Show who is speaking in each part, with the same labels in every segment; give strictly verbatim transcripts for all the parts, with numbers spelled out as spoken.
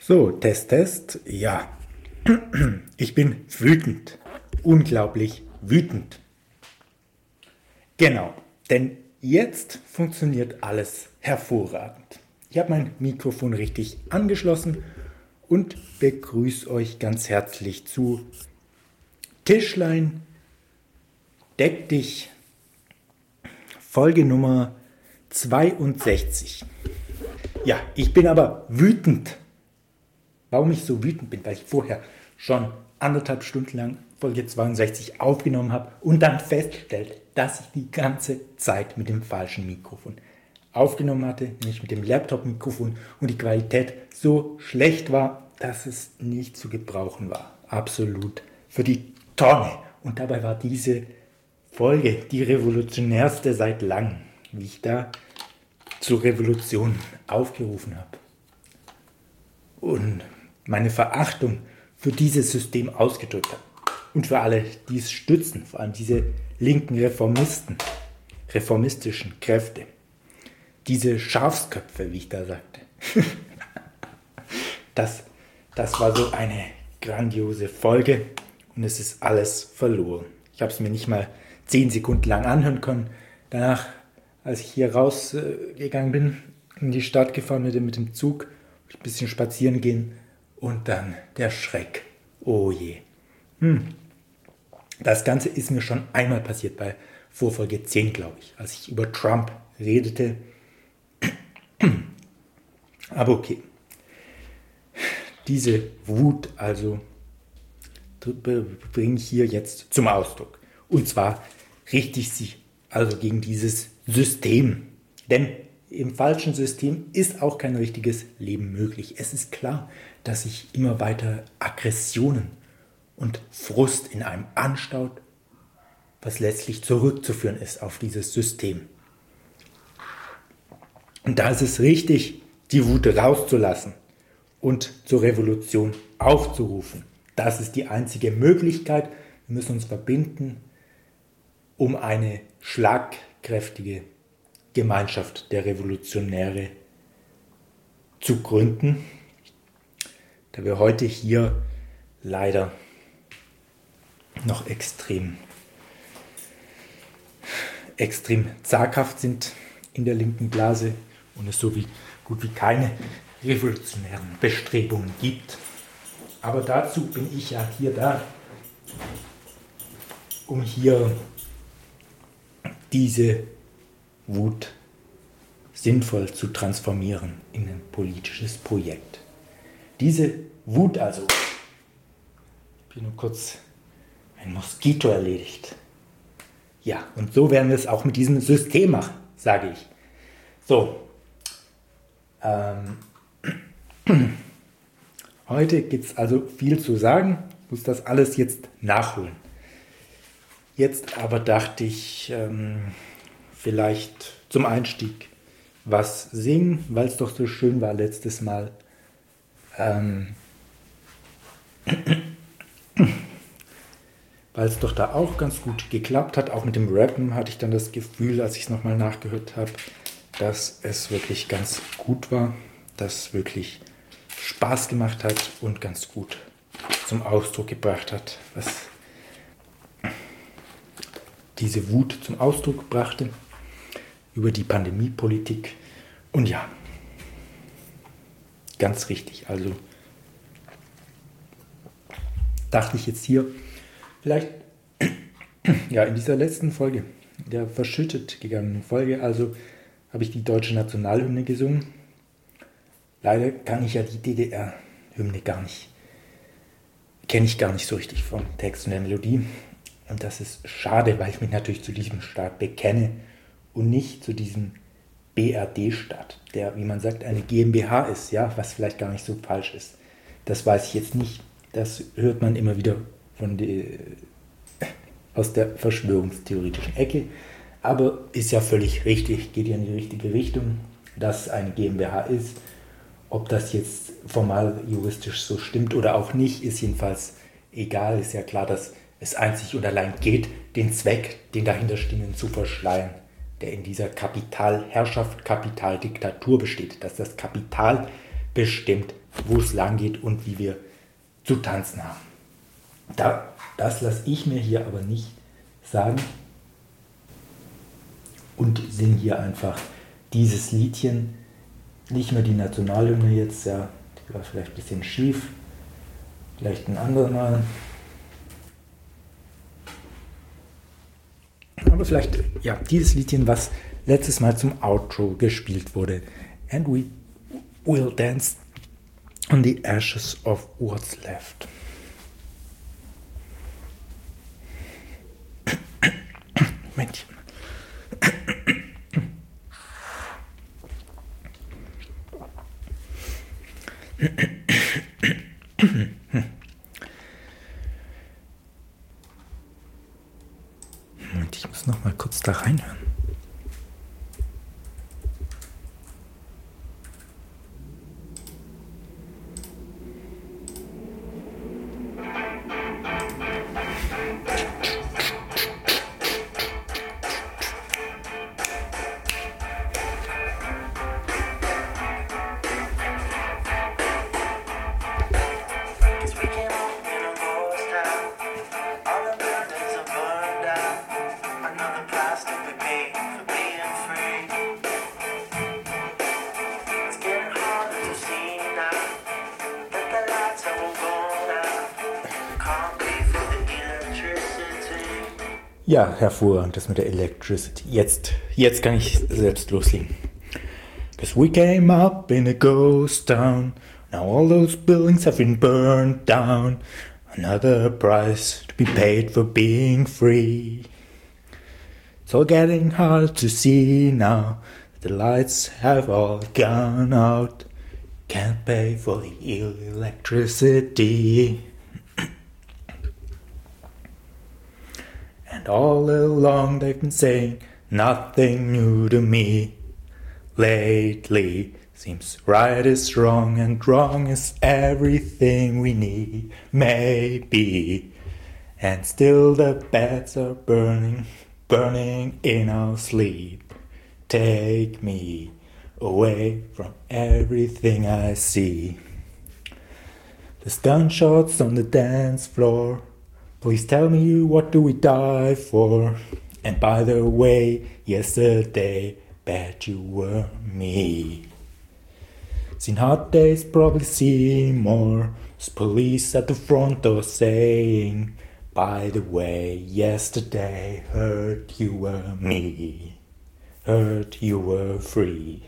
Speaker 1: So, Test, Test. Ja, ich bin wütend. Unglaublich wütend. Genau, denn jetzt funktioniert alles hervorragend. Ich habe mein Mikrofon richtig angeschlossen und begrüße euch ganz herzlich zu Tischlein, deck dich, Folge Nummer zweiundsechzig. Ja, ich bin aber wütend. Warum ich so wütend bin? Weil ich vorher schon anderthalb Stunden lang Folge zweiundsechzig aufgenommen habe und dann festgestellt, dass ich die ganze Zeit mit dem falschen Mikrofon aufgenommen hatte, nämlich mit dem Laptop-Mikrofon, und die Qualität so schlecht war, dass es nicht zu gebrauchen war. Absolut für die Tonne. Und dabei war diese Folge die revolutionärste seit langem, wie ich da zur Revolution aufgerufen habe. Und meine Verachtung für dieses System ausgedrückt habe. Und für alle, die es stützen, vor allem diese linken Reformisten, reformistischen Kräfte. Diese Schafsköpfe, wie ich da sagte. das, das war so eine grandiose Folge und es ist alles verloren. Ich habe es mir nicht mal zehn Sekunden lang anhören können. Danach, als ich hier rausgegangen bin, in die Stadt gefahren bin mit dem Zug, ein bisschen spazieren gehen und dann der Schreck. Oh je. Hm. Das Ganze ist mir schon einmal passiert bei Vorfolge zehn, glaube ich, als ich über Trump redete. Aber okay. Diese Wut also bringe ich hier jetzt zum Ausdruck. Und zwar richte ich sie also gegen dieses System. Denn im falschen System ist auch kein richtiges Leben möglich. Es ist klar, dass sich immer weiter Aggressionen und Frust in einem anstaut, was letztlich zurückzuführen ist auf dieses System. Und da ist es richtig, die Wut rauszulassen und zur Revolution aufzurufen. Das ist die einzige Möglichkeit. Wir müssen uns verbinden, um eine schlagkräftige Gemeinschaft der Revolutionäre zu gründen, da wir heute hier leider noch extrem, extrem zaghaft sind in der linken Blase und es so wie, gut wie keine revolutionären Bestrebungen gibt. Aber dazu bin ich ja hier da, um hier diese Wut sinnvoll zu transformieren in ein politisches Projekt. Diese Wut also, ich bin nur kurz ein Moskito erledigt. Ja, und so werden wir es auch mit diesem System machen, sage ich. So, ähm, heute gibt es also viel zu sagen, ich muss das alles jetzt nachholen. Jetzt aber dachte ich, ähm, vielleicht zum Einstieg was singen, weil es doch so schön war letztes Mal. Ähm, weil es doch da auch ganz gut geklappt hat. Auch mit dem Rappen hatte ich dann das Gefühl, als ich es nochmal nachgehört habe, dass es wirklich ganz gut war, dass es wirklich Spaß gemacht hat und ganz gut zum Ausdruck gebracht hat, was diese Wut zum Ausdruck brachte über die Pandemiepolitik. Und ja, ganz richtig. Also dachte ich jetzt hier, vielleicht ja in dieser letzten Folge, der verschüttet gegangenen Folge, also habe ich die deutsche Nationalhymne gesungen. Leider kann ich ja die D D R-Hymne gar nicht, kenne ich gar nicht so richtig vom Text und der Melodie. Und das ist schade, weil ich mich natürlich zu diesem Staat bekenne und nicht zu diesem B R D-Staat, der, wie man sagt, eine GmbH ist, ja, was vielleicht gar nicht so falsch ist. Das weiß ich jetzt nicht. Das hört man immer wieder von die, aus der verschwörungstheoretischen Ecke. Aber ist ja völlig richtig, geht ja in die richtige Richtung, dass es eine GmbH ist. Ob das jetzt formal juristisch so stimmt oder auch nicht, ist jedenfalls egal. Ist ja klar, dass es einzig und allein geht, den Zweck, den dahinterstehenden zu verschleiern, der in dieser Kapitalherrschaft, Kapitaldiktatur besteht, dass das Kapital bestimmt, wo es lang geht und wie wir zu tanzen haben. Da, das lasse ich mir hier aber nicht sagen und singe hier einfach dieses Liedchen, nicht mehr die Nationalhymne jetzt, ja, die war vielleicht ein bisschen schief, vielleicht ein andermal. Aber vielleicht, ja, dieses Liedchen, was letztes Mal zum Outro gespielt wurde. And we will dance on the ashes of what's left. Männchen. Moment, ich muss noch mal kurz da reinhören. Ja, hervorragend, das mit der Electricity. Jetzt, jetzt kann ich selbst loslegen. Cause we came up in a ghost town. Now all those buildings have been burned down. Another price to be paid for being free. It's all getting hard to see now. The lights have all gone out. Can't pay for the electricity. And all along they've been saying nothing new to me. Lately seems right is wrong and wrong is everything we need. Maybe. And still the beds are burning, burning in our sleep. Take me away from everything I see. There's gunshots on the dance floor. Please tell me, what do we die for? And by the way, yesterday, bet you were me. Seen hard days, probably seen more. There's police at the front door saying, by the way, yesterday, heard you were me. Heard you were free.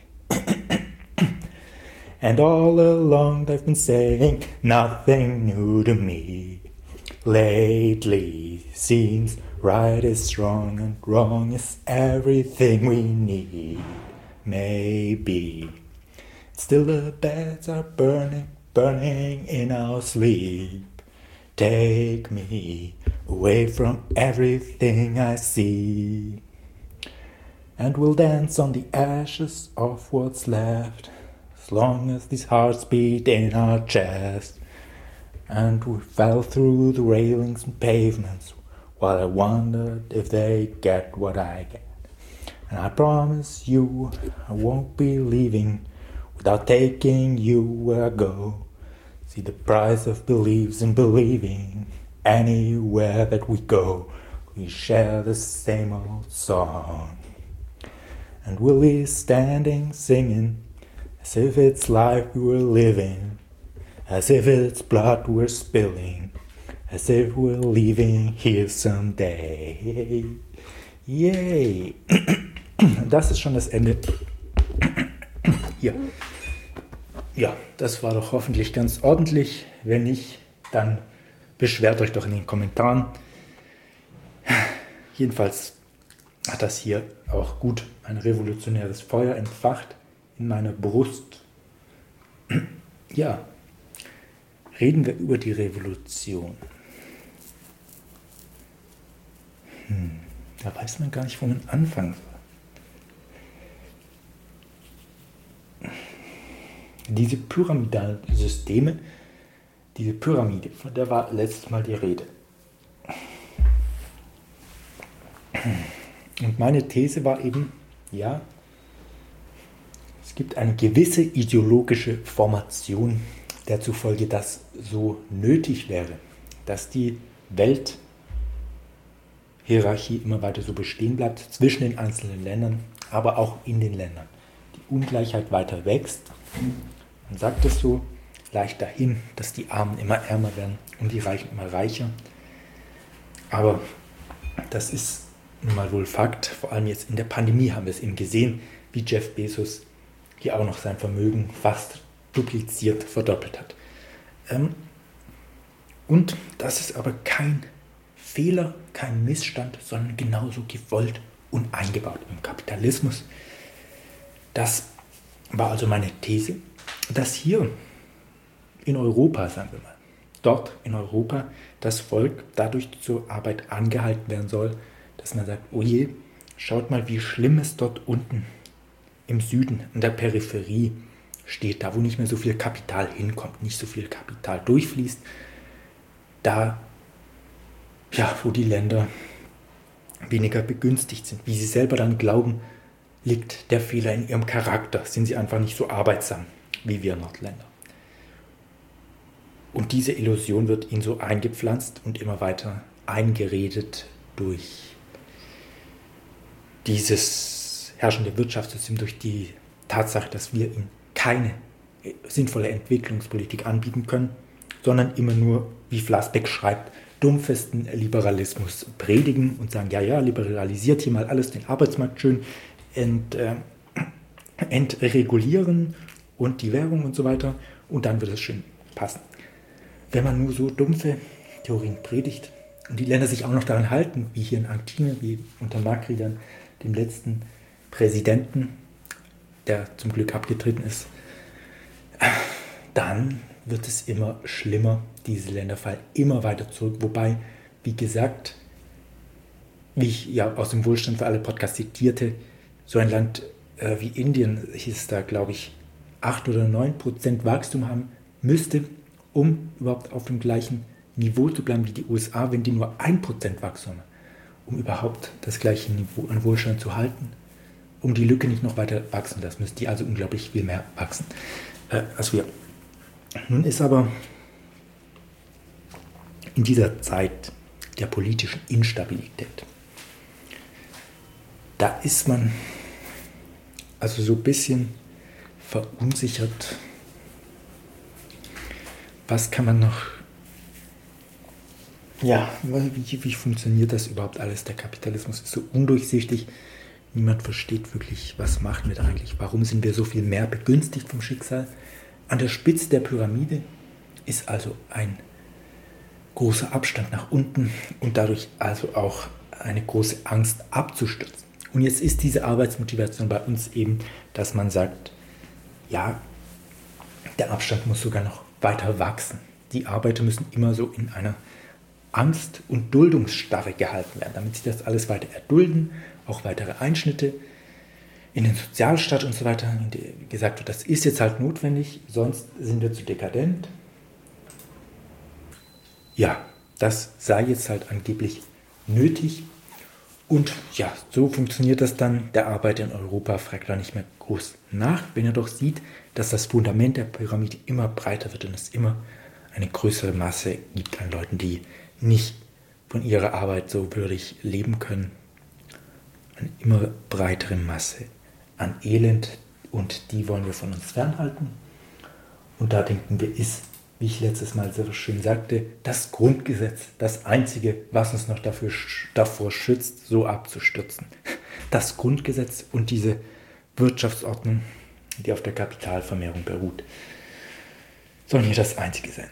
Speaker 1: And all along they've been saying, nothing new to me. Lately seems right is wrong and wrong is everything we need. Maybe still the beds are burning, burning in our sleep. Take me away from everything I see. And we'll dance on the ashes of what's left, as long as these hearts beat in our chest. And we fell through the railings and pavements while I wondered if they get what I get. And I promise you I won't be leaving without taking you where I go. See the price of beliefs in believing. Anywhere that we go, we share the same old song. And we'll be standing singing as if it's life we were living. As if it's blood we're spilling, as if we're leaving here someday. Yay! Das ist schon das Ende. Hier. Ja, das war doch hoffentlich ganz ordentlich. Wenn nicht, dann beschwert euch doch in den Kommentaren. Jedenfalls hat das hier auch gut ein revolutionäres Feuer entfacht in meiner Brust. Ja. Reden wir über die Revolution. Hm, da weiß man gar nicht, wo man anfangen soll. Diese pyramidalen Systeme, diese Pyramide, von der war letztes Mal die Rede. Und meine These war eben, ja, es gibt eine gewisse ideologische Formation der zufolge das so nötig wäre, dass die Welthierarchie immer weiter so bestehen bleibt zwischen den einzelnen Ländern, aber auch in den Ländern. Die Ungleichheit weiter wächst. Man sagt es so leicht dahin, dass die Armen immer ärmer werden und die Reichen immer reicher. Aber das ist nun mal wohl Fakt. Vor allem jetzt in der Pandemie haben wir es eben gesehen, wie Jeff Bezos hier auch noch sein Vermögen fast dupliziert, verdoppelt hat. Ähm, und das ist aber kein Fehler, kein Missstand, sondern genauso gewollt und eingebaut im Kapitalismus. Das war also meine These, dass hier in Europa, sagen wir mal, dort in Europa das Volk dadurch zur Arbeit angehalten werden soll, dass man sagt, oh je, schaut mal, wie schlimm es dort unten im Süden, in der Peripherie steht, da wo nicht mehr so viel Kapital hinkommt, nicht so viel Kapital durchfließt, da, ja, wo die Länder weniger begünstigt sind. Wie sie selber dann glauben, liegt der Fehler in ihrem Charakter, sind sie einfach nicht so arbeitsam wie wir Nordländer. Und diese Illusion wird ihnen so eingepflanzt und immer weiter eingeredet durch dieses herrschende Wirtschaftssystem, durch die Tatsache, dass wir ihnen keine sinnvolle Entwicklungspolitik anbieten können, sondern immer nur, wie Flassbeck schreibt, dumpfesten Liberalismus predigen und sagen, ja, ja, liberalisiert hier mal alles, den Arbeitsmarkt schön ent, äh, entregulieren und die Währung und so weiter und dann wird es schön passen. Wenn man nur so dumpfe Theorien predigt und die Länder sich auch noch daran halten, wie hier in Argentinien, wie unter Macri dann, dem letzten Präsidenten, der zum Glück abgetreten ist, dann wird es immer schlimmer. Diese Länder fallen immer weiter zurück. Wobei, wie gesagt, wie ich ja aus dem Wohlstand für alle Podcast zitierte, so ein Land äh, wie Indien, hieß es da, glaube ich, acht oder neun Prozent Wachstum haben müsste, um überhaupt auf dem gleichen Niveau zu bleiben wie die U S A, wenn die nur ein Prozent Wachstum haben, um überhaupt das gleiche Niveau an Wohlstand zu halten. Um die Lücke nicht noch weiter wachsen lassen, müsste die also unglaublich viel mehr wachsen äh, als wir. Nun ist aber in dieser Zeit der politischen Instabilität, da ist man also so ein bisschen verunsichert. Was kann man noch, ja, wie, wie funktioniert das überhaupt alles? Der Kapitalismus ist so undurchsichtig. Niemand versteht wirklich, was machen wir da eigentlich? Warum sind wir so viel mehr begünstigt vom Schicksal? An der Spitze der Pyramide ist also ein großer Abstand nach unten und dadurch also auch eine große Angst abzustürzen. Und jetzt ist diese Arbeitsmotivation bei uns eben, dass man sagt, ja, der Abstand muss sogar noch weiter wachsen. Die Arbeiter müssen immer so in einer Angst- und Duldungsstarre gehalten werden, damit sie das alles weiter erdulden, auch weitere Einschnitte in den Sozialstaat und so weiter, in der gesagt wird, das ist jetzt halt notwendig, sonst sind wir zu dekadent. Ja, das sei jetzt halt angeblich nötig. Und ja, so funktioniert das dann. Der Arbeiter in Europa fragt da nicht mehr groß nach, wenn er doch sieht, dass das Fundament der Pyramide immer breiter wird und es immer eine größere Masse gibt an Leuten, die nicht von ihrer Arbeit so würdig leben können. Eine immer breitere Masse an Elend und die wollen wir von uns fernhalten. Und da denken wir, ist, wie ich letztes Mal so schön sagte, das Grundgesetz das Einzige, was uns noch dafür, davor schützt, so abzustürzen. Das Grundgesetz und diese Wirtschaftsordnung, die auf der Kapitalvermehrung beruht, sollen hier das Einzige sein.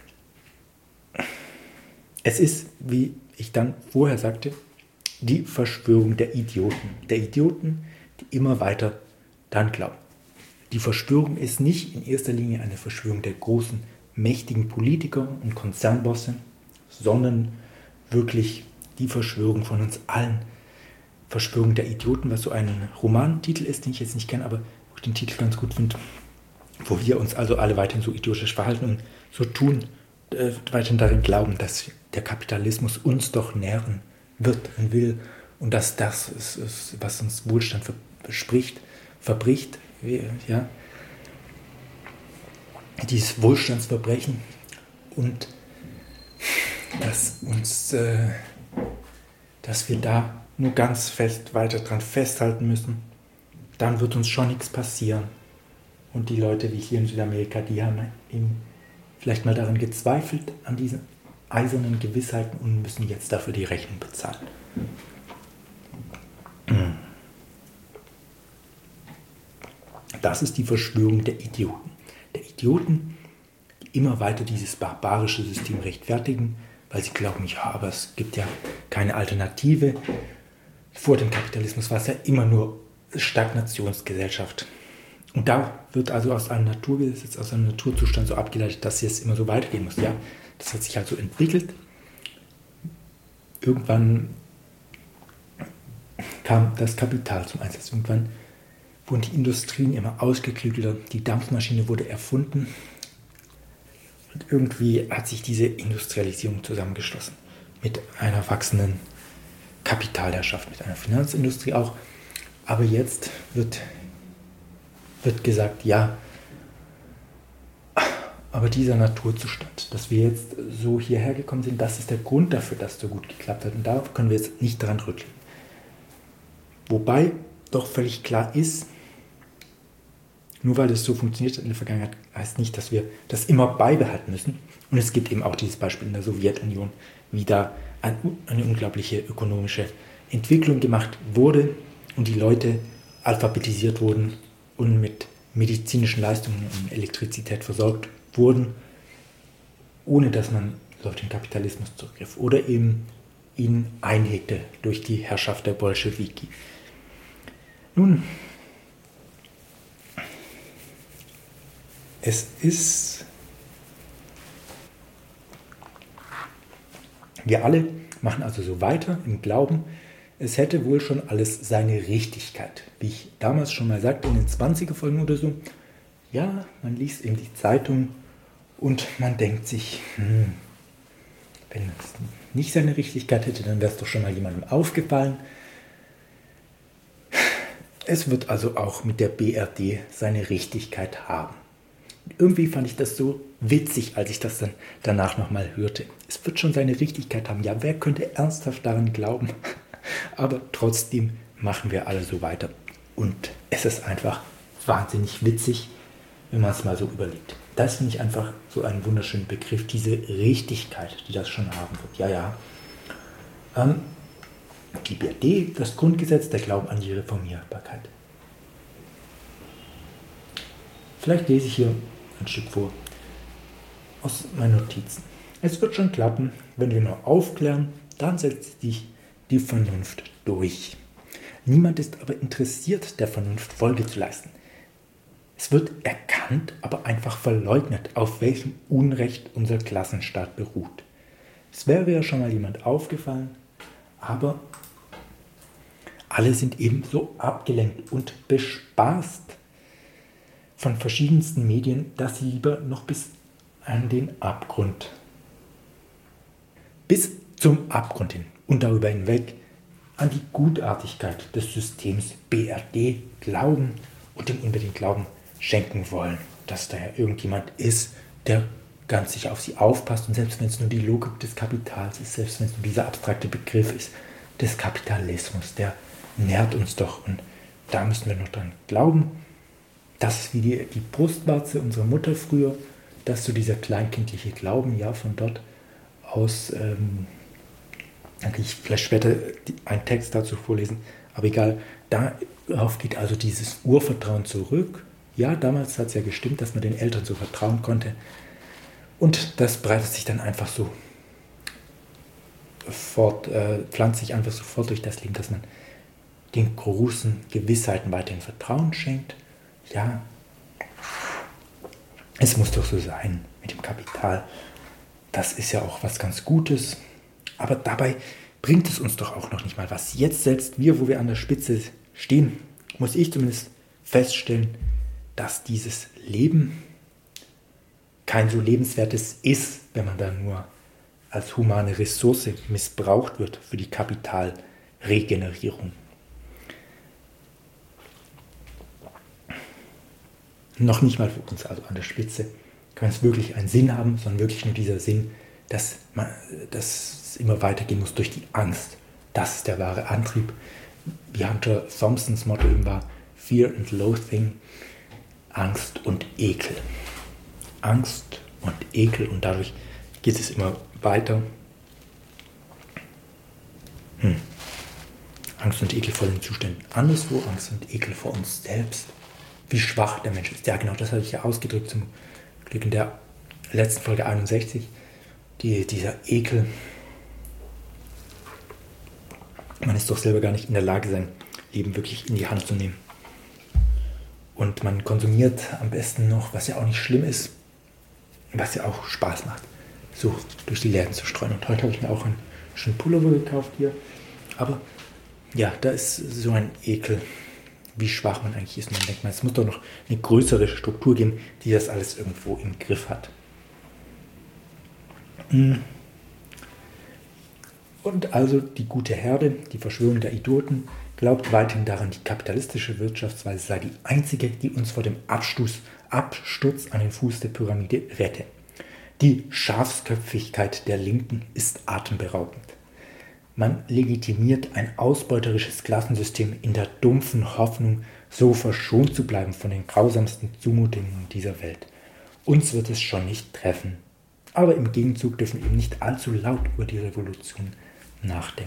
Speaker 1: Es ist, wie ich dann vorher sagte, die Verschwörung der Idioten. Der Idioten, die immer weiter daran glauben. Die Verschwörung ist nicht in erster Linie eine Verschwörung der großen, mächtigen Politiker und Konzernbosse, sondern wirklich die Verschwörung von uns allen. Verschwörung der Idioten, was so ein Romantitel ist, den ich jetzt nicht kenne, aber wo ich den Titel ganz gut finde, wo wir uns also alle weiterhin so idiotisch verhalten und so tun, äh, weiterhin darin glauben, dass der Kapitalismus uns doch nähren wird und will und dass das ist, ist was uns Wohlstand verspricht, verbricht, ja. dieses Wohlstandsverbrechen und dass uns, äh, dass wir da nur ganz fest weiter dran festhalten müssen, dann wird uns schon nichts passieren. Und die Leute wie hier in Südamerika, die haben eben vielleicht mal daran gezweifelt, an diesen eisernen Gewissheiten und müssen jetzt dafür die Rechnung bezahlen. Das ist die Verschwörung der Idioten. Der Idioten, die immer weiter dieses barbarische System rechtfertigen, weil sie glauben, ja, aber es gibt ja keine Alternative. Vor dem Kapitalismus war es ja immer nur Stagnationsgesellschaft. Und da wird also aus einem Naturgesetz, aus einem Naturzustand so abgeleitet, dass es immer so weitergehen muss. Ja, das hat sich halt so entwickelt. Irgendwann kam das Kapital zum Einsatz. Irgendwann wurden die Industrien immer ausgeklügelter. Die Dampfmaschine wurde erfunden. Und irgendwie hat sich diese Industrialisierung zusammengeschlossen. Mit einer wachsenden Kapitalherrschaft, mit einer Finanzindustrie auch. Aber jetzt wird, wird gesagt, ja, aber dieser Naturzustand, dass wir jetzt so hierher gekommen sind, das ist der Grund dafür, dass es so gut geklappt hat. Und darauf können wir jetzt nicht dran rütteln. Wobei doch völlig klar ist, nur weil es so funktioniert hat in der Vergangenheit, heißt nicht, dass wir das immer beibehalten müssen. Und es gibt eben auch dieses Beispiel in der Sowjetunion, wie da eine, eine unglaubliche ökonomische Entwicklung gemacht wurde und die Leute alphabetisiert wurden und mit medizinischen Leistungen und Elektrizität versorgt wurden, ohne dass man auf den Kapitalismus zurückgriff oder eben ihn einhegte durch die Herrschaft der Bolschewiki. Nun, es ist, wir alle machen also so weiter im Glauben, es hätte wohl schon alles seine Richtigkeit. Wie ich damals schon mal sagte, in den zwanziger Folgen oder so, ja, man liest eben die Zeitung und man denkt sich, hm, wenn es nicht seine Richtigkeit hätte, dann wäre es doch schon mal jemandem aufgefallen. Es wird also auch mit der B R D seine Richtigkeit haben. Und irgendwie fand ich das so witzig, als ich das dann danach nochmal hörte. Es wird schon seine Richtigkeit haben. Ja, wer könnte ernsthaft daran glauben? Aber trotzdem machen wir alle so weiter. Und es ist einfach wahnsinnig witzig, wenn man es mal so überlegt. Das finde ich einfach so einen wunderschönen Begriff, diese Richtigkeit, die das schon haben wird. Ja, ja. Ähm, die B R D, das Grundgesetz, der Glauben an die Reformierbarkeit. Vielleicht lese ich hier ein Stück vor aus meinen Notizen. Es wird schon klappen, wenn wir nur aufklären, dann setzt sich die Vernunft durch. Niemand ist aber interessiert, der Vernunft Folge zu leisten. Es wird erkannt, aber einfach verleugnet, auf welchem Unrecht unser Klassenstaat beruht. Es wäre ja schon mal jemand aufgefallen, aber alle sind eben so abgelenkt und bespaßt von verschiedensten Medien, dass sie lieber noch bis an den Abgrund, bis zum Abgrund hin und darüber hinweg an die Gutartigkeit des Systems B R D glauben und dem unbedingt Glauben schenken wollen, dass da ja irgendjemand ist, der ganz sicher auf sie aufpasst und selbst wenn es nur die Logik des Kapitals ist, selbst wenn es nur dieser abstrakte Begriff ist, des Kapitalismus, der nährt uns doch und da müssen wir noch dran glauben. Das ist wie die, die Brustwarze unserer Mutter früher, dass so dieser kleinkindliche Glauben, ja, von dort aus, ähm, dann kann ich vielleicht später einen Text dazu vorlesen, aber egal, darauf geht also dieses Urvertrauen zurück. Ja, damals hat es ja gestimmt, dass man den Eltern so vertrauen konnte und das breitet sich dann einfach so fort, äh, pflanzt sich einfach sofort durch das Leben, dass man den großen Gewissheiten weiterhin Vertrauen schenkt. Ja, es muss doch so sein mit dem Kapital. Das ist ja auch was ganz Gutes. Aber dabei bringt es uns doch auch noch nicht mal was. Jetzt selbst wir, wo wir an der Spitze stehen, muss ich zumindest feststellen, dass dieses Leben kein so lebenswertes ist, wenn man da nur als humane Ressource missbraucht wird für die Kapitalregenerierung. Noch nicht mal für uns, also an der Spitze, kann es wirklich einen Sinn haben, sondern wirklich nur dieser Sinn, dass, man, dass es immer weitergehen muss durch die Angst. Das ist der wahre Antrieb. Wie Hunter Thompsons Motto eben war, Fear and Loathing, Angst und Ekel. Angst und Ekel und dadurch geht es immer weiter. Hm. Angst und Ekel vor den Zuständen anderswo, Angst und Ekel vor uns selbst. Wie schwach der Mensch ist. Ja, genau, das habe ich ja ausgedrückt zum Glück in der letzten Folge einundsechzig. Die, dieser Ekel. Man ist doch selber gar nicht in der Lage, sein Leben wirklich in die Hand zu nehmen. Und man konsumiert am besten noch, was ja auch nicht schlimm ist, was ja auch Spaß macht, so durch die Läden zu streuen. Und heute habe ich mir auch einen schönen Pullover gekauft hier. Aber ja, da ist so ein Ekel, wie schwach man eigentlich ist. Man denkt, es muss doch noch eine größere Struktur geben, die das alles irgendwo im Griff hat. Und also die gute Herde, die Verschwörung der Idioten, glaubt weiterhin daran, die kapitalistische Wirtschaftsweise sei die einzige, die uns vor dem Absturz, Absturz an den Fuß der Pyramide rette. Die Schafsköpfigkeit der Linken ist atemberaubend. Man legitimiert ein ausbeuterisches Klassensystem in der dumpfen Hoffnung, so verschont zu bleiben von den grausamsten Zumutungen dieser Welt. Uns wird es schon nicht treffen. Aber im Gegenzug dürfen wir eben nicht allzu laut über die Revolution nachdenken.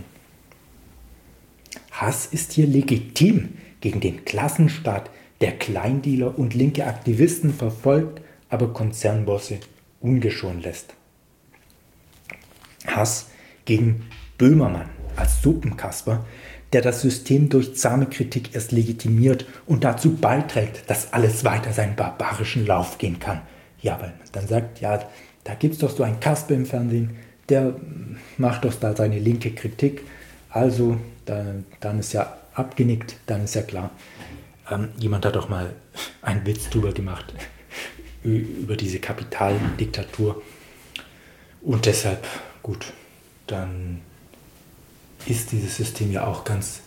Speaker 1: Hass ist hier legitim gegen den Klassenstaat, der Kleindealer und linke Aktivisten verfolgt, aber Konzernbosse ungeschoren lässt. Hass gegen Böhmermann als Suppenkasper, der das System durch zahme Kritik erst legitimiert und dazu beiträgt, dass alles weiter seinen barbarischen Lauf gehen kann. Ja, weil man dann sagt, ja, da gibt es doch so einen Kasper im Fernsehen, der macht doch da seine linke Kritik, also da, dann ist ja abgenickt, dann ist ja klar. Ähm, jemand hat doch mal einen Witz drüber gemacht, über diese Kapitaldiktatur. Und deshalb, gut, dann ist dieses System ja auch ganz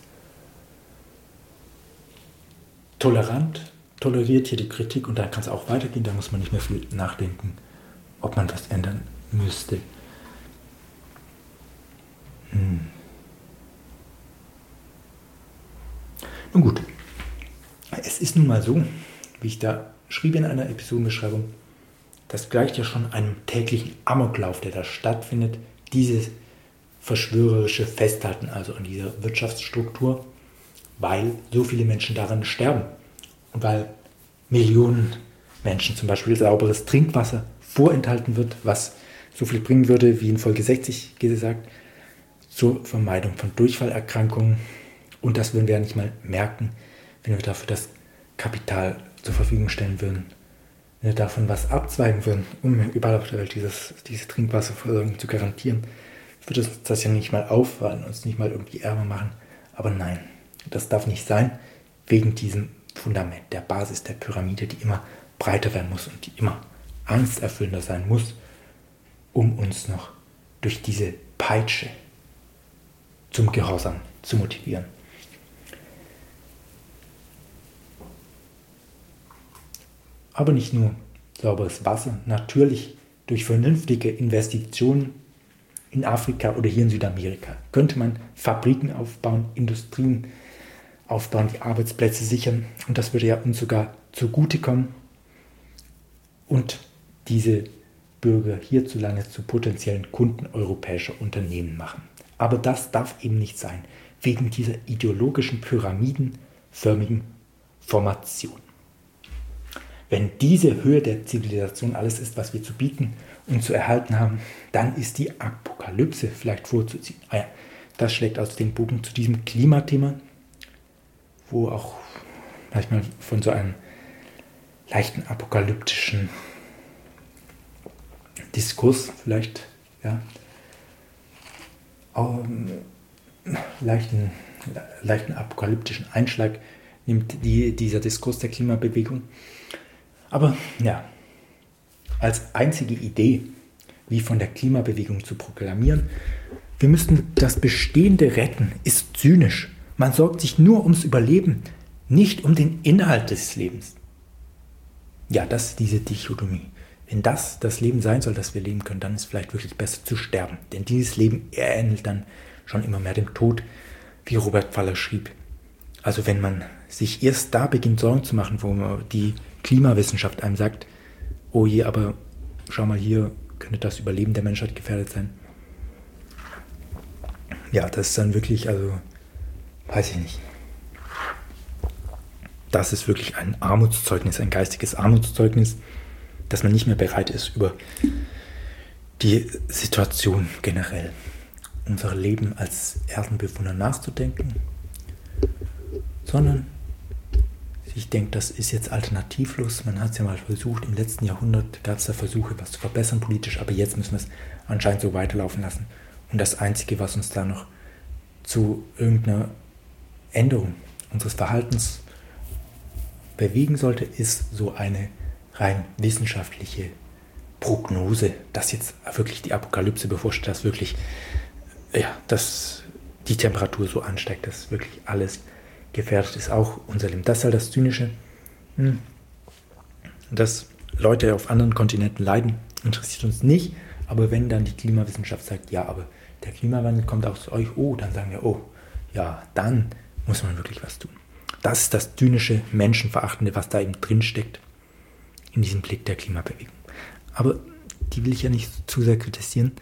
Speaker 1: tolerant, toleriert hier die Kritik und dann kann es auch weitergehen, da muss man nicht mehr viel nachdenken, ob man was ändern müsste. Hm. Nun gut, es ist nun mal so, wie ich da schrieb in einer Episodenbeschreibung, das gleicht ja schon einem täglichen Amoklauf, der da stattfindet, dieses verschwörerische Festhalten also an dieser Wirtschaftsstruktur, weil so viele Menschen daran sterben und weil Millionen Menschen zum Beispiel sauberes Trinkwasser vorenthalten wird, was so viel bringen würde, wie in Folge sechzig gesagt, zur Vermeidung von Durchfallerkrankungen. Und das würden wir ja nicht mal merken, wenn wir dafür das Kapital zur Verfügung stellen würden, wenn wir davon was abzweigen würden, um überall auf der Welt dieses, diese Trinkwasserversorgung zu garantieren, würde uns das ja nicht mal auffallen, uns nicht mal irgendwie ärmer machen. Aber nein, das darf nicht sein, wegen diesem Fundament, der Basis der Pyramide, die immer breiter werden muss und die immer angsterfüllender sein muss, um uns noch durch diese Peitsche zum Gehorsam zu motivieren. Aber nicht nur sauberes Wasser, natürlich durch vernünftige Investitionen in Afrika oder hier in Südamerika könnte man Fabriken aufbauen, Industrien aufbauen, die Arbeitsplätze sichern und das würde ja uns sogar zugutekommen und diese Bürger hierzulande zu potenziellen Kunden europäischer Unternehmen machen. Aber das darf eben nicht sein, wegen dieser ideologischen pyramidenförmigen Formation. Wenn diese Höhe der Zivilisation alles ist, was wir zu bieten und zu erhalten haben, dann ist die Apokalypse vielleicht vorzuziehen. Ah ja, das schlägt aus dem Bogen zu diesem Klimathema, wo auch manchmal von so einem leichten apokalyptischen Diskurs vielleicht, ja, ähm, leichten, leichten apokalyptischen Einschlag nimmt die, dieser Diskurs der Klimabewegung. Aber ja, als einzige Idee, wie von der Klimabewegung zu proklamieren, wir müssten das Bestehende retten, ist zynisch. Man sorgt sich nur ums Überleben, nicht um den Inhalt des Lebens. Ja, das ist diese Dichotomie. wenn das das Leben sein soll, das wir leben können, dann ist es vielleicht wirklich besser zu sterben. Denn dieses Leben ähnelt dann schon immer mehr dem Tod, wie Robert Faller schrieb. Also wenn man sich erst da beginnt, Sorgen zu machen, wo man die Klimawissenschaft einem sagt, oh je, aber schau mal hier, könnte das Überleben der Menschheit gefährdet sein. Ja, das ist dann wirklich, also, weiß ich nicht. Das ist wirklich ein Armutszeugnis, ein geistiges Armutszeugnis, dass man nicht mehr bereit ist, über die Situation generell, unser Leben als Erdenbewohner nachzudenken, sondern ich denke, das ist jetzt alternativlos. Man hat es ja mal versucht, im letzten Jahrhundert gab es da Versuche, was zu verbessern politisch, aber jetzt müssen wir es anscheinend so weiterlaufen lassen. Und das Einzige, was uns da noch zu irgendeiner Änderung unseres Verhaltens bewegen sollte, ist so eine rein wissenschaftliche Prognose, dass jetzt wirklich die Apokalypse bevorsteht, dass wirklich ja, dass die Temperatur so ansteigt, dass wirklich alles gefährdet ist, auch unser Leben. Das ist halt das Zynische, dass Leute auf anderen Kontinenten leiden, interessiert uns nicht, aber wenn dann die Klimawissenschaft sagt, ja, aber der Klimawandel kommt auch zu euch, oh, dann sagen wir, oh, ja, dann muss man wirklich was tun. Das ist das zynische, menschenverachtende, was da eben drin steckt, in diesem Blick der Klimabewegung. Aber die will ich ja nicht zu sehr kritisieren.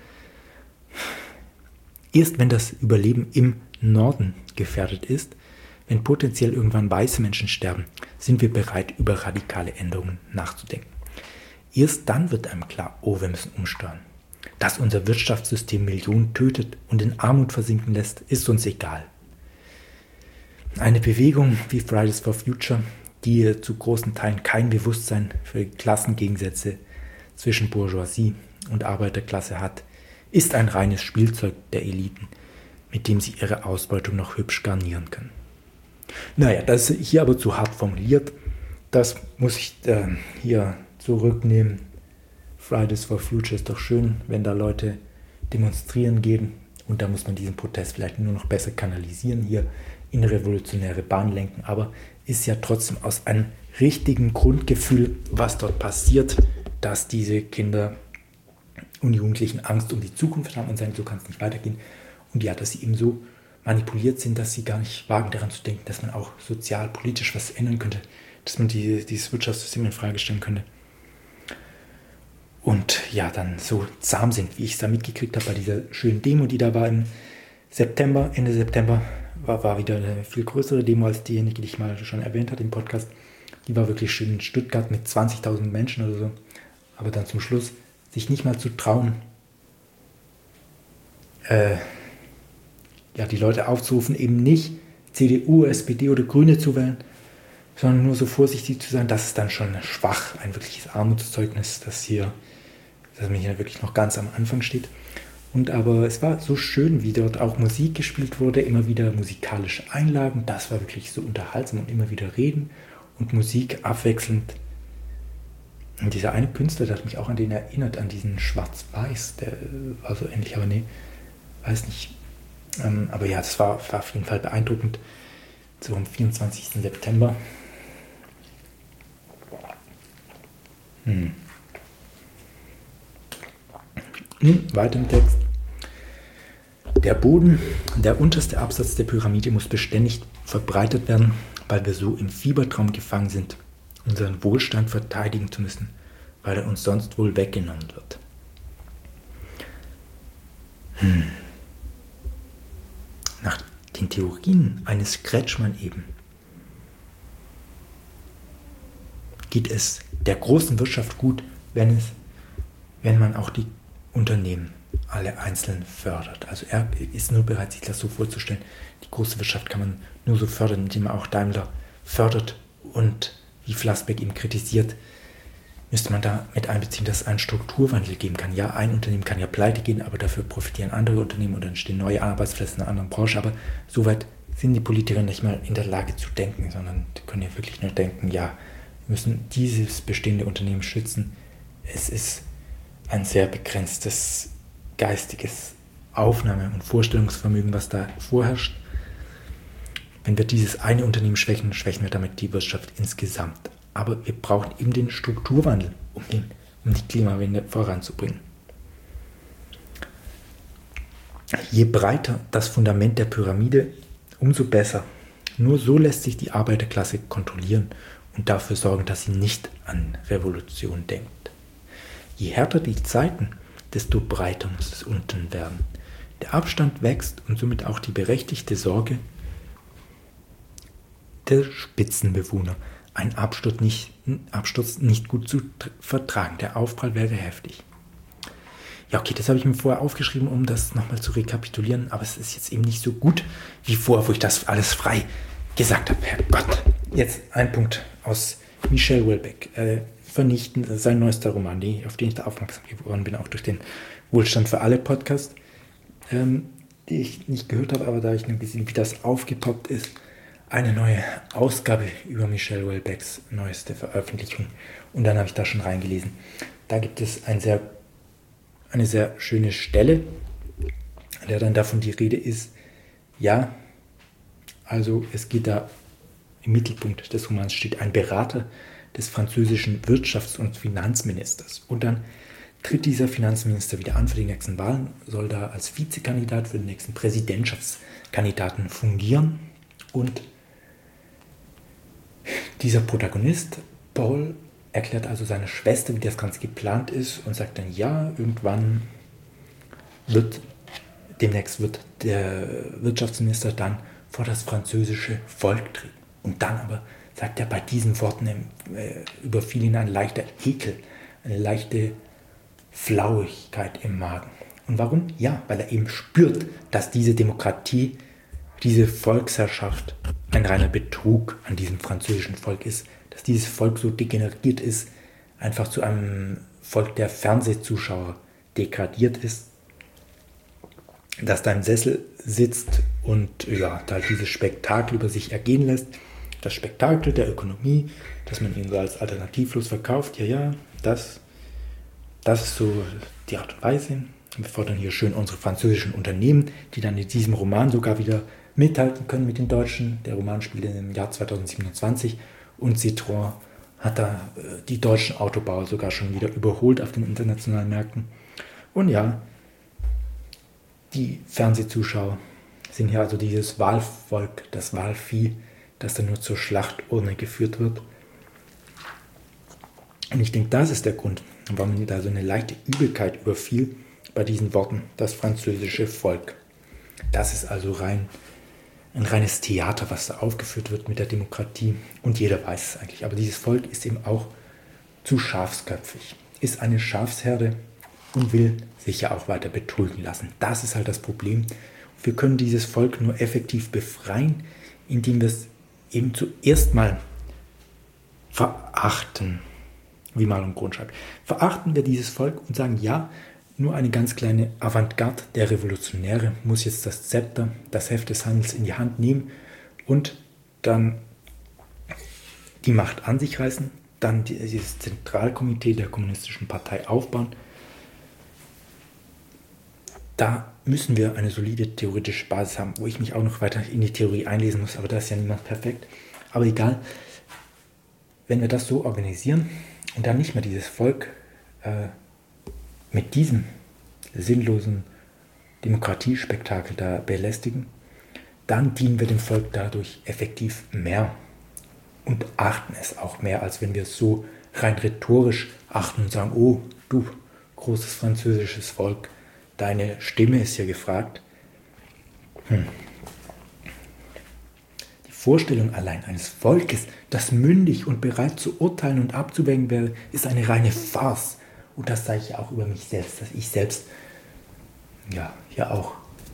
Speaker 1: Erst wenn das Überleben im Norden gefährdet ist, wenn potenziell irgendwann weiße Menschen sterben, sind wir bereit, über radikale Änderungen nachzudenken. Erst dann wird einem klar, oh, wir müssen umsteuern. Dass unser Wirtschaftssystem Millionen tötet und in Armut versinken lässt, ist uns egal. Eine Bewegung wie Fridays for Future, die zu großen Teilen kein Bewusstsein für Klassengegensätze zwischen Bourgeoisie und Arbeiterklasse hat, ist ein reines Spielzeug der Eliten, mit dem sie ihre Ausbeutung noch hübsch garnieren können. Naja, das ist hier aber zu hart formuliert. Das muss ich äh, hier zurücknehmen. Fridays for Future ist doch schön, wenn da Leute demonstrieren gehen. Und da muss man diesen Protest vielleicht nur noch besser kanalisieren, hier in revolutionäre Bahn lenken. Aber ist ja trotzdem aus einem richtigen Grundgefühl, was dort passiert, dass diese Kinder und Jugendlichen Angst um die Zukunft haben und sagen, so kann es nicht weitergehen. Und ja, dass sie eben so manipuliert sind, dass sie gar nicht wagen, daran zu denken, dass man auch sozial, politisch was ändern könnte, dass man die, dieses Wirtschaftssystem in Frage stellen könnte. Und ja, dann so zahm sind, wie ich es da mitgekriegt habe bei dieser schönen Demo, die da war im September, Ende September, war, war wieder eine viel größere Demo als diejenige, die ich mal schon erwähnt hatte im Podcast. Die war wirklich schön in Stuttgart mit zwanzigtausend Menschen oder so. Aber dann zum Schluss sich nicht mal zu trauen, äh, ja, die Leute aufzurufen, eben nicht C D U, S P D oder Grüne zu wählen, sondern nur so vorsichtig zu sein, das ist dann schon schwach, ein wirkliches Armutszeugnis, das hier, dass man hier wirklich noch ganz am Anfang steht. Und aber es war so schön, wie dort auch Musik gespielt wurde, immer wieder musikalische Einlagen, das war wirklich so unterhaltsam und immer wieder Reden und Musik abwechselnd. Und dieser eine Künstler, der hat mich auch an den erinnert, an diesen Schwarz-Weiß, der war so ähnlich, aber nee, weiß nicht. Ähm, aber ja, das war, war auf jeden Fall beeindruckend. So am vierundzwanzigsten September. Hm. Nun, weiter im Text. Der Boden, der unterste Absatz der Pyramide muss beständig verbreitet werden, weil wir so im Fiebertraum gefangen sind, unseren Wohlstand verteidigen zu müssen, weil er uns sonst wohl weggenommen wird. Hm. Nach den Theorien eines Kretschmann eben geht es der großen Wirtschaft gut, wenn es, wenn man auch die Unternehmen alle einzeln fördert. Also er ist nur bereit, sich das so vorzustellen. Die große Wirtschaft kann man nur so fördern, indem man auch Daimler fördert und wie Flassbeck eben kritisiert, müsste man da mit einbeziehen, dass es einen Strukturwandel geben kann. Ja, ein Unternehmen kann ja pleite gehen, aber dafür profitieren andere Unternehmen oder entstehen neue Arbeitsplätze in einer anderen Branche. Aber soweit sind die Politiker nicht mal in der Lage zu denken, sondern die können ja wirklich nur denken, ja, wir müssen dieses bestehende Unternehmen schützen. Es ist ein sehr begrenztes geistiges Aufnahme- und Vorstellungsvermögen, was da vorherrscht. Wenn wir dieses eine Unternehmen schwächen, schwächen wir damit die Wirtschaft insgesamt. Aber wir brauchen eben den Strukturwandel, um, den, um um die Klimawende voranzubringen. Je breiter das Fundament der Pyramide, umso besser. Nur so lässt sich die Arbeiterklasse kontrollieren und dafür sorgen, dass sie nicht an Revolution denkt. Je härter die Zeiten, desto breiter muss es unten werden. Der Abstand wächst und somit auch die berechtigte Sorge der Spitzenbewohner. Ein Absturz nicht, Absturz nicht gut zu vertragen. Der Aufprall wäre heftig. Ja, okay, das habe ich mir vorher aufgeschrieben, um das nochmal zu rekapitulieren, aber es ist jetzt eben nicht so gut wie vorher, wo ich das alles frei gesagt habe. Herrgott. Jetzt ein Punkt aus Michel Houellebecq. Äh, Vernichten, sein neuester Roman, die, auf den ich da aufmerksam geworden bin, auch durch den Wohlstand für alle Podcast, ähm, die ich nicht gehört habe, aber da ich nur gesehen, wie das aufgepoppt ist, eine neue Ausgabe über Michel Houellebecqs neueste Veröffentlichung. Und dann habe ich da schon reingelesen. Da gibt es ein sehr, eine sehr schöne Stelle, in der dann davon die Rede ist, ja, also es geht da im Mittelpunkt des Romans steht ein Berater des französischen Wirtschafts- und Finanzministers. Und dann tritt dieser Finanzminister wieder an für die nächsten Wahlen, soll da als Vizekandidat für den nächsten Präsidentschaftskandidaten fungieren. Und dieser Protagonist, Paul, erklärt also seiner Schwester, wie das Ganze geplant ist und sagt dann, ja, irgendwann wird, demnächst wird der Wirtschaftsminister dann vor das französische Volk treten. Und dann aber sagt er bei diesen Worten, äh, überfiel ihn ein leichter Ekel, eine leichte Flauigkeit im Magen. Und warum? Ja, weil er eben spürt, dass diese Demokratie, diese Volksherrschaft ein reiner Betrug an diesem französischen Volk ist, dass dieses Volk so degeneriert ist, einfach zu einem Volk der Fernsehzuschauer degradiert ist, das da im Sessel sitzt und ja, da dieses Spektakel über sich ergehen lässt. Das Spektakel der Ökonomie, das man ihnen so als alternativlos verkauft, ja, ja, das, das ist so die Art und Weise. Wir fordern hier schön unsere französischen Unternehmen, die dann in diesem Roman sogar wieder mithalten können mit den Deutschen. Der Roman spielt im Jahr zweitausendsiebenundzwanzig und Citroën hat da äh, die deutschen Autobauer sogar schon wieder überholt auf den internationalen Märkten. Und ja, die Fernsehzuschauer sind hier also dieses Wahlvolk, das Wahlvieh, das dann nur zur Schlachturne geführt wird. Und ich denke, das ist der Grund, warum mir da so eine leichte Übelkeit überfiel bei diesen Worten, das französische Volk. Das ist also rein ein reines Theater, was da aufgeführt wird mit der Demokratie. Und jeder weiß es eigentlich. Aber dieses Volk ist eben auch zu schafsköpfig, ist eine Schafsherde und will sich ja auch weiter betrügen lassen. Das ist halt das Problem. Wir können dieses Volk nur effektiv befreien, indem wir es eben zuerst mal verachten, wie Malum Grund schreibt. Verachten wir dieses Volk und sagen, ja, nur eine ganz kleine Avantgarde der Revolutionäre muss jetzt das Zepter, das Heft des Handels in die Hand nehmen und dann die Macht an sich reißen, dann dieses Zentralkomitee der Kommunistischen Partei aufbauen. Da müssen wir eine solide theoretische Basis haben, wo ich mich auch noch weiter in die Theorie einlesen muss, aber da ist ja niemand perfekt. Aber egal, wenn wir das so organisieren und dann nicht mehr dieses Volk äh, mit diesem sinnlosen Demokratiespektakel da belästigen, dann dienen wir dem Volk dadurch effektiv mehr und achten es auch mehr, als wenn wir es so rein rhetorisch achten und sagen, oh, du großes französisches Volk, deine Stimme ist hier gefragt. Hm. Die Vorstellung allein eines Volkes, das mündig und bereit zu urteilen und abzuwägen wäre, ist eine reine Farce. Und das sage ich auch über mich selbst, dass ich selbst ja, ja auch,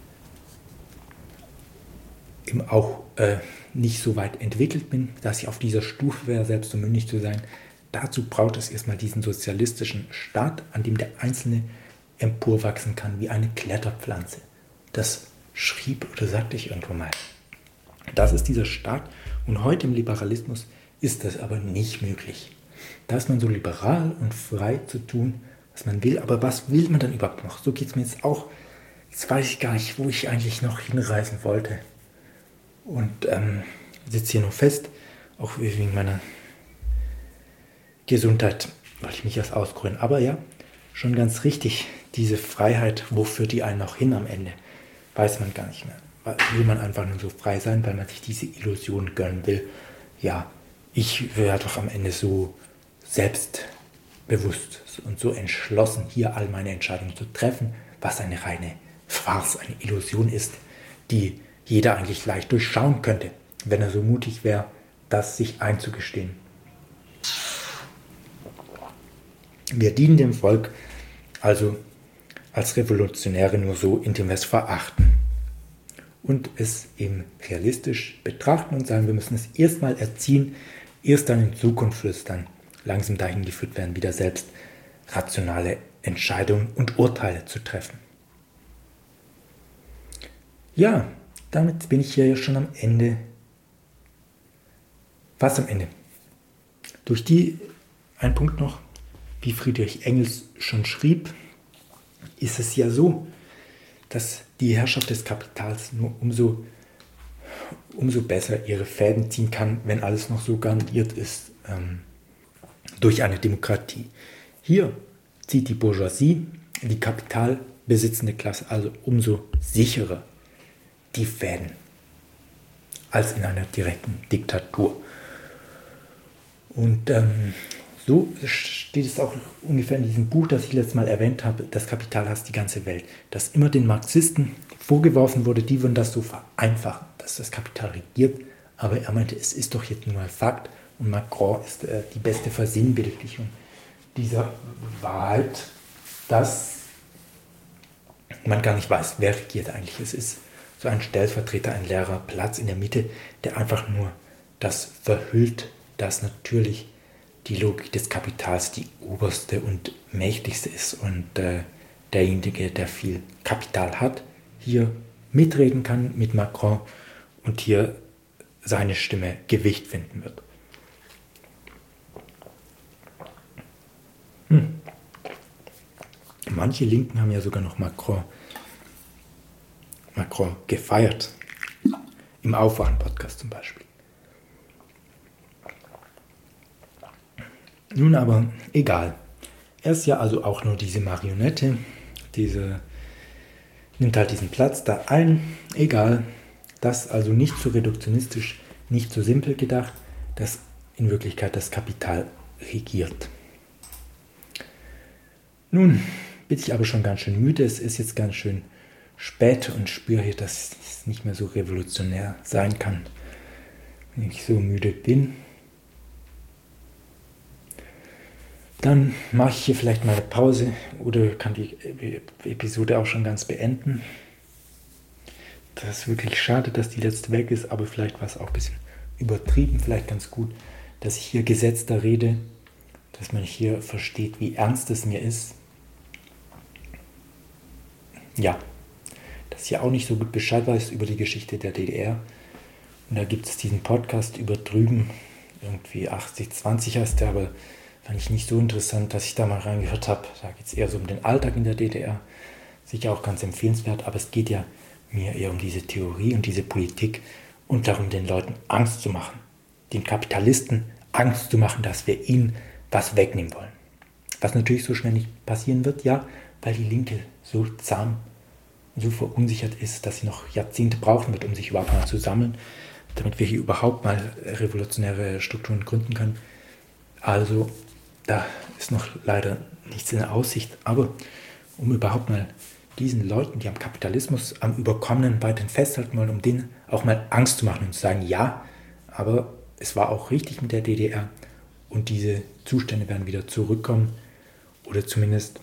Speaker 1: eben auch äh, nicht so weit entwickelt bin, dass ich auf dieser Stufe wäre, selbst so mündig zu sein. Dazu braucht es erstmal diesen sozialistischen Staat, an dem der Einzelne emporwachsen kann wie eine Kletterpflanze. Das schrieb oder sagte ich irgendwo mal. Das ist dieser Staat und heute im Liberalismus ist das aber nicht möglich. Da ist man so liberal und frei zu tun, was man will, aber was will man dann überhaupt noch? So geht es mir jetzt auch. Jetzt weiß ich gar nicht, wo ich eigentlich noch hinreisen wollte. Und ähm, sitze hier noch fest, auch wegen meiner Gesundheit, wollte ich mich erst ausgründen. Aber ja, schon ganz richtig, diese Freiheit, wo führt die einen noch hin am Ende, weiß man gar nicht mehr. Will man einfach nur so frei sein, weil man sich diese Illusion gönnen will. Ja, ich wäre doch am Ende so selbstbewusst und so entschlossen, hier all meine Entscheidungen zu treffen, was eine reine Farce, eine Illusion ist, die jeder eigentlich leicht durchschauen könnte, wenn er so mutig wäre, das sich einzugestehen. Wir dienen dem Volk also als Revolutionäre nur so, indem wir es verachten und es eben realistisch betrachten und sagen, wir müssen es erstmal erziehen, erst dann in Zukunft wird es dann langsam dahin geführt werden, wieder selbst rationale Entscheidungen und Urteile zu treffen. Ja, damit bin ich hier ja schon am Ende. Was am Ende? Durch die, ein Punkt noch, wie Friedrich Engels schon schrieb, ist es ja so, dass die Herrschaft des Kapitals nur umso, umso besser ihre Fäden ziehen kann, wenn alles noch so garantiert ist ähm, durch eine Demokratie. Hier zieht die Bourgeoisie, die kapitalbesitzende Klasse, also umso sicherer die Fäden als in einer direkten Diktatur. Und ähm, so steht es auch ungefähr in diesem Buch, das ich letztes Mal erwähnt habe, das Kapital hasst die ganze Welt, dass immer den Marxisten vorgeworfen wurde, die würden das so vereinfachen, dass das Kapital regiert, aber er meinte, es ist doch jetzt nur ein Fakt und Macron ist äh, die beste Versinnbildlichung dieser Wahrheit, dass man gar nicht weiß, wer regiert eigentlich. Es ist so ein Stellvertreter, ein leerer Platz in der Mitte, der einfach nur das verhüllt, dass natürlich die Logik des Kapitals die oberste und mächtigste ist und äh, derjenige, der viel Kapital hat, hier mitreden kann mit Macron und hier seine Stimme Gewicht finden wird. Hm. Manche Linken haben ja sogar noch Macron, Macron gefeiert. Im Aufwachen-Podcast zum Beispiel. Nun aber, egal. Er ist ja also auch nur diese Marionette, diese, nimmt halt diesen Platz da ein, egal. Das also nicht so reduktionistisch, nicht so simpel gedacht, dass in Wirklichkeit das Kapital regiert. Nun bin ich aber schon ganz schön müde, es ist jetzt ganz schön spät und spüre hier, dass es nicht mehr so revolutionär sein kann, wenn ich so müde bin. Dann mache ich hier vielleicht mal eine Pause oder kann die Episode auch schon ganz beenden. Das ist wirklich schade, dass die letzte weg ist, aber vielleicht war es auch ein bisschen übertrieben, vielleicht ganz gut, dass ich hier gesetzter rede, dass man hier versteht, wie ernst es mir ist. Ja, dass ich ja auch nicht so gut Bescheid weiß über die Geschichte der D D R. Und da gibt es diesen Podcast über drüben, irgendwie achtzig zwanzig heißt der, aber fand ich nicht so interessant, dass ich da mal reingehört habe. Da geht es eher so um den Alltag in der D D R. Sicher auch ganz empfehlenswert, aber es geht ja mir eher um diese Theorie und diese Politik und darum, den Leuten Angst zu machen. Den Kapitalisten Angst zu machen, dass wir ihnen was wegnehmen wollen. Was natürlich so schnell nicht passieren wird, ja, weil die Linke so zahm, so verunsichert ist, dass sie noch Jahrzehnte brauchen wird, um sich überhaupt mal zu sammeln, damit wir hier überhaupt mal revolutionäre Strukturen gründen können. Also da ist noch leider nichts in der Aussicht. Aber um überhaupt mal diesen Leuten, die am Kapitalismus, am Überkommenen weiterhin festhalten wollen, um denen auch mal Angst zu machen und zu sagen, ja, aber es war auch richtig mit der D D R und diese Zustände werden wieder zurückkommen oder zumindest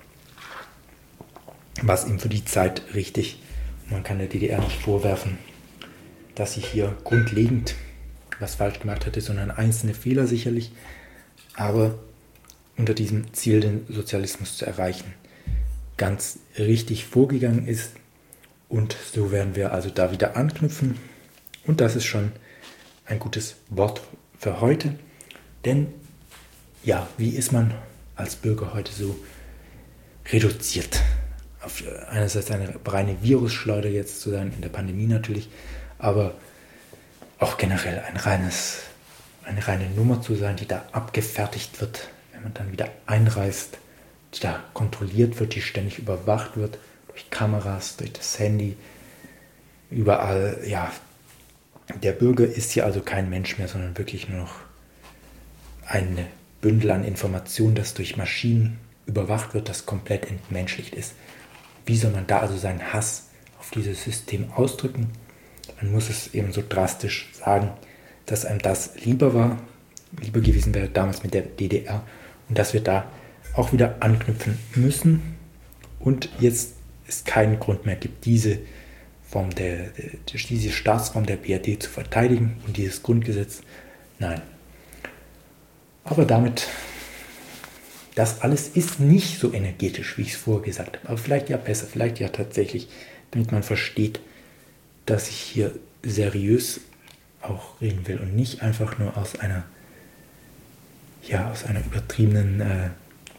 Speaker 1: was ihm für die Zeit richtig. Man kann der D D R nicht vorwerfen, dass sie hier grundlegend was falsch gemacht hätte, sondern einzelne Fehler sicherlich, aber unter diesem Ziel, den Sozialismus zu erreichen, ganz richtig vorgegangen ist. Und so werden wir also da wieder anknüpfen. Und das ist schon ein gutes Wort für heute. Denn, ja, wie ist man als Bürger heute so reduziert? Auf einerseits eine reine Virusschleuder jetzt zu sein, in der Pandemie natürlich, aber auch generell ein reines, eine reine Nummer zu sein, die da abgefertigt wird wenn man dann wieder einreist, die da kontrolliert wird, die ständig überwacht wird, durch Kameras, durch das Handy, überall, ja. Der Bürger ist hier also kein Mensch mehr, sondern wirklich nur noch ein Bündel an Informationen, das durch Maschinen überwacht wird, das komplett entmenschlicht ist. Wie soll man da also seinen Hass auf dieses System ausdrücken? Man muss es eben so drastisch sagen, dass einem das lieber war, lieber gewesen wäre damals mit der D D R und dass wir da auch wieder anknüpfen müssen und jetzt es keinen Grund mehr gibt, diese Form der, der, diese Staatsform der B R D zu verteidigen und dieses Grundgesetz. Nein. Aber damit, das alles ist nicht so energetisch, wie ich es vorher gesagt habe. Aber vielleicht ja besser, vielleicht ja tatsächlich, damit man versteht, dass ich hier seriös auch reden will und nicht einfach nur aus einer, ja, aus einer übertriebenen äh,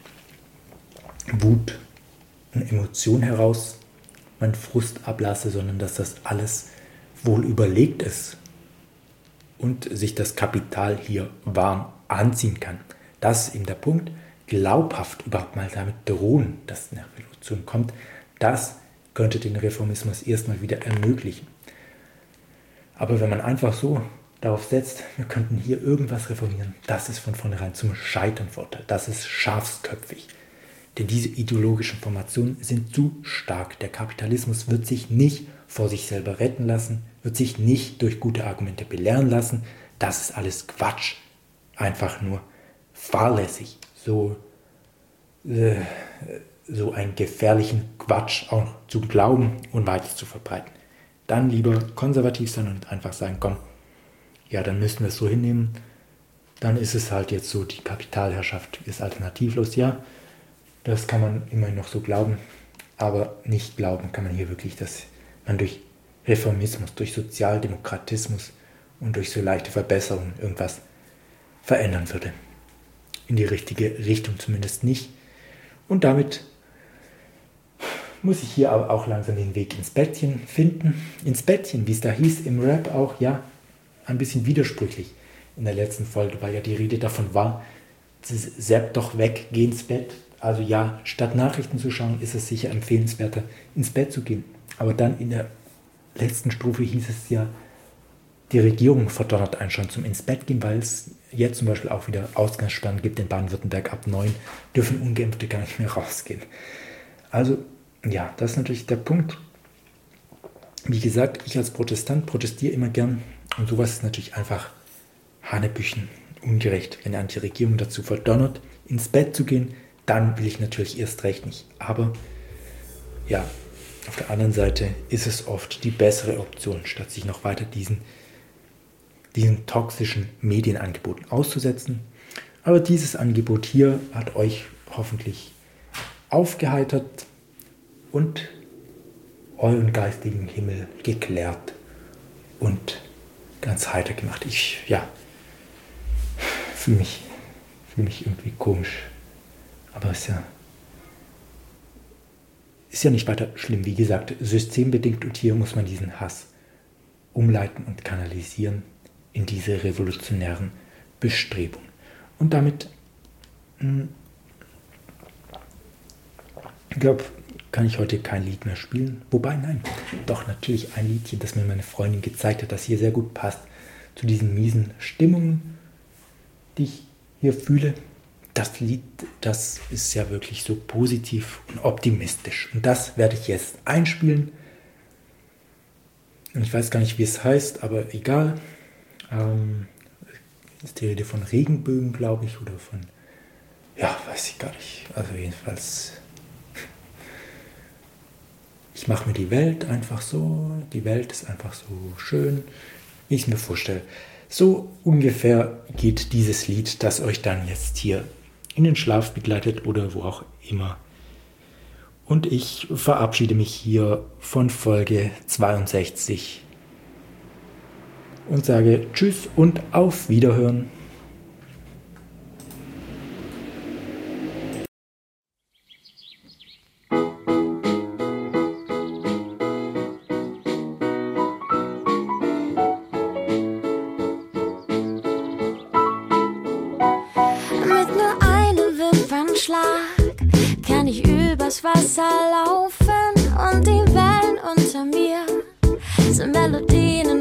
Speaker 1: Wut und Emotion heraus meinen Frust ablasse, sondern dass das alles wohl überlegt ist und sich das Kapital hier warm anziehen kann. Das ist eben der Punkt, glaubhaft überhaupt mal damit drohen, dass eine Revolution kommt, das könnte den Reformismus erstmal wieder ermöglichen. Aber wenn man einfach so darauf setzt, wir könnten hier irgendwas reformieren, das ist von vornherein zum Scheitern verurteilt. Das ist schafsköpfig. Denn diese ideologischen Formationen sind zu stark. Der Kapitalismus wird sich nicht vor sich selber retten lassen, wird sich nicht durch gute Argumente belehren lassen. Das ist alles Quatsch. Einfach nur fahrlässig. So, äh, so einen gefährlichen Quatsch auch zu glauben und weiter zu verbreiten. Dann lieber konservativ sein und einfach sagen, komm, ja, dann müssen wir es so hinnehmen. Dann ist es halt jetzt so, die Kapitalherrschaft ist alternativlos, ja. Das kann man immerhin noch so glauben, aber nicht glauben kann man hier wirklich, dass man durch Reformismus, durch Sozialdemokratismus und durch so leichte Verbesserungen irgendwas verändern würde. In die richtige Richtung zumindest nicht. Und damit muss ich hier aber auch langsam den Weg ins Bettchen finden. Ins Bettchen, wie es da hieß im Rap auch, ja, ein bisschen widersprüchlich. In der letzten Folge, weil ja die Rede davon war, sepp doch weg, geh ins Bett. Also ja, statt Nachrichten zu schauen, ist es sicher empfehlenswerter, ins Bett zu gehen. Aber dann in der letzten Strophe hieß es ja, die Regierung verdonnert einen schon zum ins Bett gehen, weil es jetzt zum Beispiel auch wieder Ausgangssperren gibt in Baden-Württemberg. Ab neun dürfen Ungeimpfte gar nicht mehr rausgehen. Also ja, das ist natürlich der Punkt. Wie gesagt, ich als Protestant protestiere immer gern und sowas ist natürlich einfach hanebüchen ungerecht, wenn eine Regierung dazu verdonnert, ins Bett zu gehen. Dann will ich natürlich erst recht nicht. Aber ja, auf der anderen Seite ist es oft die bessere Option, statt sich noch weiter diesen, diesen toxischen Medienangeboten auszusetzen. Aber dieses Angebot hier hat euch hoffentlich aufgeheitert und euren geistigen Himmel geklärt und ganz heiter gemacht. Ich, ja, fühle mich, fühle mich irgendwie komisch. Aber es ist ja, ist ja nicht weiter schlimm. Wie gesagt, systembedingt und hier muss man diesen Hass umleiten und kanalisieren in diese revolutionären Bestrebungen. Und damit, ich glaube, kann ich heute kein Lied mehr spielen. Wobei, nein, doch natürlich ein Liedchen, das mir meine Freundin gezeigt hat, das hier sehr gut passt zu diesen miesen Stimmungen, die ich hier fühle. Das Lied, das ist ja wirklich so positiv und optimistisch. Und das werde ich jetzt einspielen. Und ich weiß gar nicht, wie es heißt, aber egal. Ähm, ist die Rede von Regenbögen, glaube ich, oder von, ja, weiß ich gar nicht. Also jedenfalls, ich mache mir die Welt einfach so, die Welt ist einfach so schön, wie ich es mir vorstelle. So ungefähr geht dieses Lied, das euch dann jetzt hier in den Schlaf begleitet oder wo auch immer. Und ich verabschiede mich hier von Folge zweiundsechzig und sage Tschüss und auf Wiederhören.
Speaker 2: Mit nur einem Wasser laufen und die Wellen unter mir sind Melodien in